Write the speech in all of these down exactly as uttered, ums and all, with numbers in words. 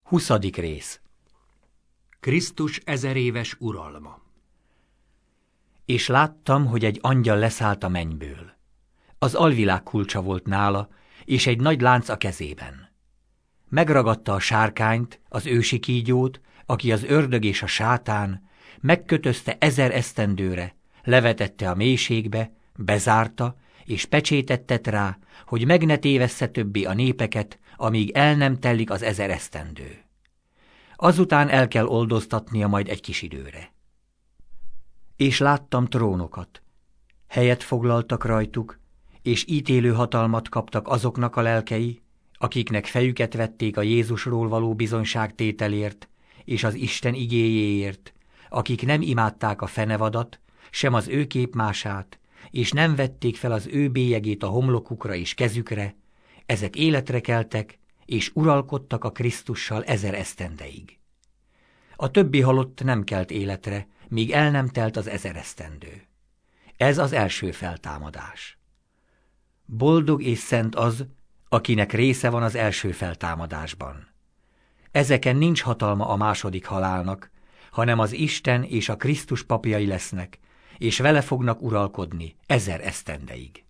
Huszadik rész. Krisztus ezeréves uralma. És láttam, hogy egy angyal leszállt a mennyből. Az alvilág kulcsa volt nála, és egy nagy lánc a kezében. Megragadta a sárkányt, az ősi kígyót, aki az ördög és a sátán, megkötözte ezer esztendőre, levetette a mélységbe, bezárta, és pecsétet tett rá, hogy meg ne tévessze többé a népeket, amíg el nem telik az ezer esztendő. Azután el kell oldoztatnia majd egy kis időre. És láttam trónokat. Helyet foglaltak rajtuk, és ítélő hatalmat kaptak azoknak a lelkei, akiknek fejüket vették a Jézusról való bizonyságtételért, és az Isten igéjéért, akik nem imádták a fenevadat, sem az ő képmását, és nem vették fel az ő bélyegét a homlokukra és kezükre, ezek életre keltek, és uralkodtak a Krisztussal ezer esztendeig. A többi halott nem kelt életre, míg el nem telt az ezer esztendő. Ez az első feltámadás. Boldog és szent az, akinek része van az első feltámadásban. Ezeken nincs hatalma a második halálnak, hanem az Isten és a Krisztus papjai lesznek, és vele fognak uralkodni ezer esztendeig.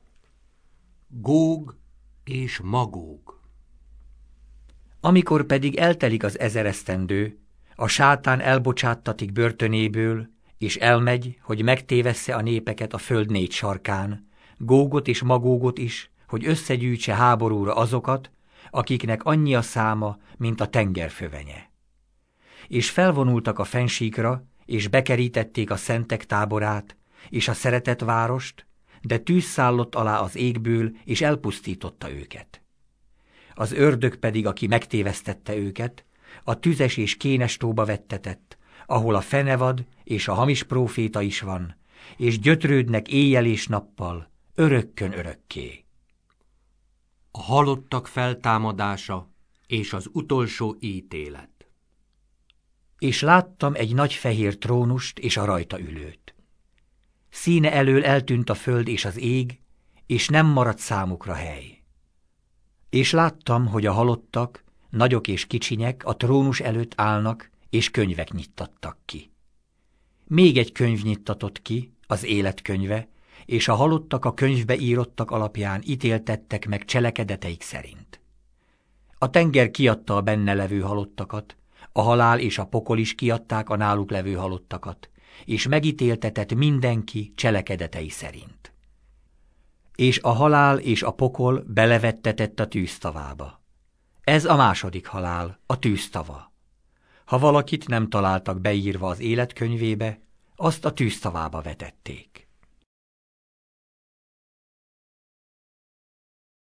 Góg és Magóg. Amikor pedig eltelik az ezer esztendő, a sátán elbocsáttatik börtönéből, és elmegy, hogy megtévessze a népeket a föld négy sarkán, Gógot és Magógot is, hogy összegyűjtse háborúra azokat, akiknek annyi a száma, mint a tenger fövenye. És felvonultak a fennsíkra, és bekerítették a szentek táborát, és a szeretett várost, de tűz szállott alá az égből, és elpusztította őket. Az ördög pedig, aki megtévesztette őket, a tüzes és kénes tóba vettetett, ahol a fenevad és a hamis próféta is van, és gyötrődnek éjjel és nappal, örökkön örökké. A halottak feltámadása és az utolsó ítélet. És láttam egy nagy fehér trónust és a rajta ülőt. Színe elől eltűnt a föld és az ég, és nem maradt számukra hely. És láttam, hogy a halottak, nagyok és kicsinyek a trónus előtt állnak, és könyvek nyittattak ki. Még egy könyv nyittatott ki, az életkönyve, és a halottak a könyvbe írottak alapján ítéltettek meg cselekedeteik szerint. A tenger kiadta a benne levő halottakat, a halál és a pokol is kiadták a náluk levő halottakat, és megítéltetett mindenki cselekedetei szerint. És a halál és a pokol belevettetett a tűztavába. Ez a második halál, a tűztava. Ha valakit nem találtak beírva az életkönyvébe, azt a tűztavába vetették.